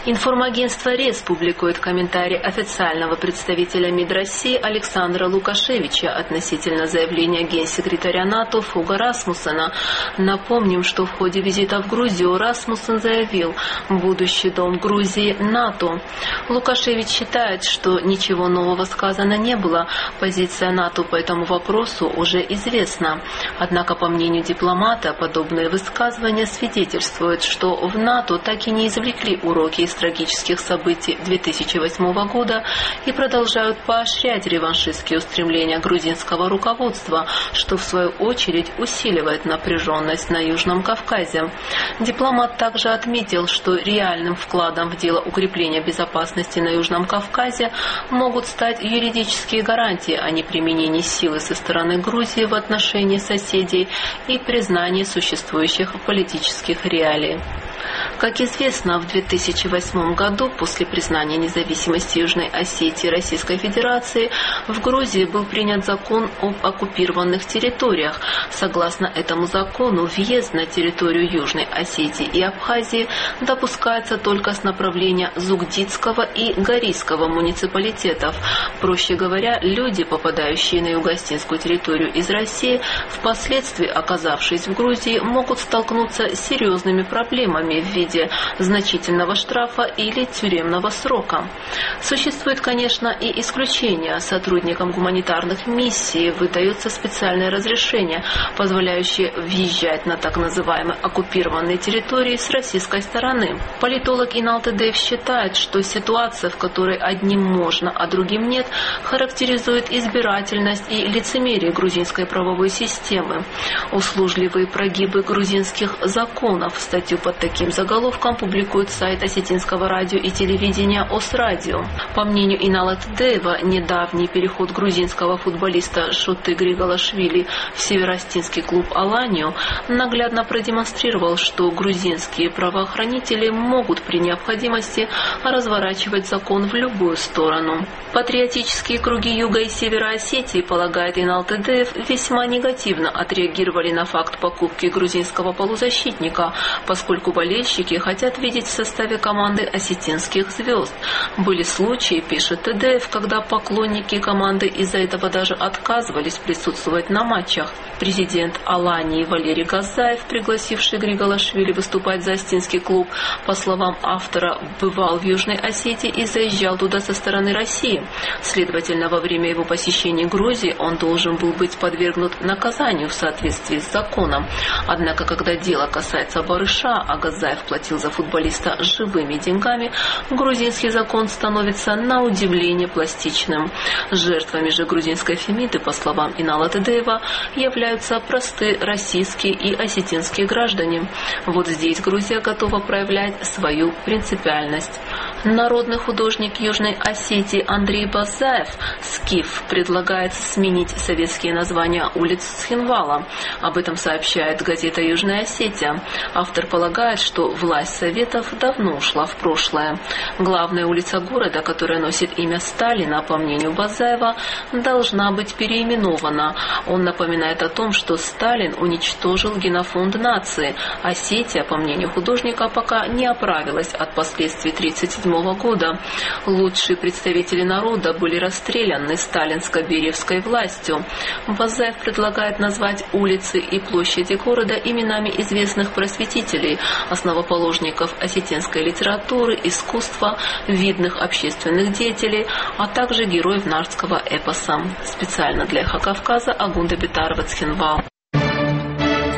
Информагентство РЕС публикует комментарий официального представителя МИД России Александра Лукашевича относительно заявления генсекретаря НАТО Фуга Расмуссена. Напомним, что в ходе визита в Грузию Расмуссен заявил: «Будущий дом Грузии – НАТО». Лукашевич считает, что ничего нового сказано не было. Позиция НАТО по этому вопросу уже известна. Однако, по мнению дипломата, подобные высказывания свидетельствуют, что в НАТО так и не извлекли уроки из трагических событий 2008 года и продолжают поощрять реваншистские устремления грузинского руководства, что в свою очередь усиливает напряженность на Южном Кавказе. Дипломат также отметил, что реальным вкладом в дело укрепления безопасности на Южном Кавказе могут стать юридические гарантии о неприменении силы со стороны Грузии в отношении соседей и признании существующих политических реалий. Как известно, в 2008 году, после признания независимости Южной Осетии Российской Федерации, в Грузии был принят закон об оккупированных территориях. Согласно этому закону, въезд на территорию Южной Осетии и Абхазии допускается только с направления Зугдидского и Горийского муниципалитетов. Проще говоря, люди, попадающие на юго-осетинскую территорию из России, впоследствии, оказавшись в Грузии, могут столкнуться с серьезными проблемами в виде значительного штрафа или тюремного срока. Существует, конечно, и исключения. Сотрудникам гуманитарных миссий выдается специальное разрешение, позволяющее въезжать на так называемые оккупированные территории с российской стороны. Политолог Инал Тедеев считает, что ситуация, в которой одним можно, а другим нет, характеризует избирательность и лицемерие грузинской правовой системы. Услужливые прогибы грузинских законов. Статью под таким заголовком публикует сайт осетинского радио и телевидения ОС-радио. По мнению Инала Тедеева, недавний переход грузинского футболиста Шоты Григолашвили в североостинский клуб «Аланию» наглядно продемонстрировал, что грузинские правоохранители могут при необходимости разворачивать закон в любую сторону. Патриотические круги Юга и Севера Осетии, полагает Инал Тедеев, весьма негативно отреагировали на факт покупки грузинского полузащитника, поскольку болельщики хотят видеть в составе команды осетинских звезд. Были случаи, пишет Тедеев, когда поклонники команды из-за этого даже отказывались присутствовать на матчах. Президент Алании Валерий Газаев, пригласивший Григолашвили выступать за остинский клуб, по словам автора, бывал в Южной Осетии и заезжал туда со стороны России. Следовательно, во время его посещения Грузии он должен был быть подвергнут наказанию в соответствии с законом. Однако, когда дело касается барыша, а Газаев платил за футболиста живыми деньгами, грузинский закон становится на удивление пластичным. Жертвами же грузинской фемиды, по словам Инала Тедеева, являются простые российские и осетинские граждане. Вот здесь Грузия готова проявлять свою принципиальность. Народный художник Южной Осетии Андрей Базаев, Скиф, предлагает сменить советские названия улиц Цхинвала. Об этом сообщает газета «Южная Осетия». Автор полагает, что власть Советов давно ушла в прошлое. Главная улица города, которая носит имя Сталина, по мнению Базаева, должна быть переименована. Он напоминает о том, что Сталин уничтожил генофонд нации. Осетия, по мнению художника, пока не оправилась от последствий 1937 года. Лучшие представители народа были расстреляны сталинско-бериевской властью. Базаев предлагает назвать улицы и площади города именами известных просветителей, основоположников осетинской литературы, искусства, видных общественных деятелей, а также героев нартского эпоса. Специально для «Эхо Кавказа» Агунда Битарова, Цхинвал.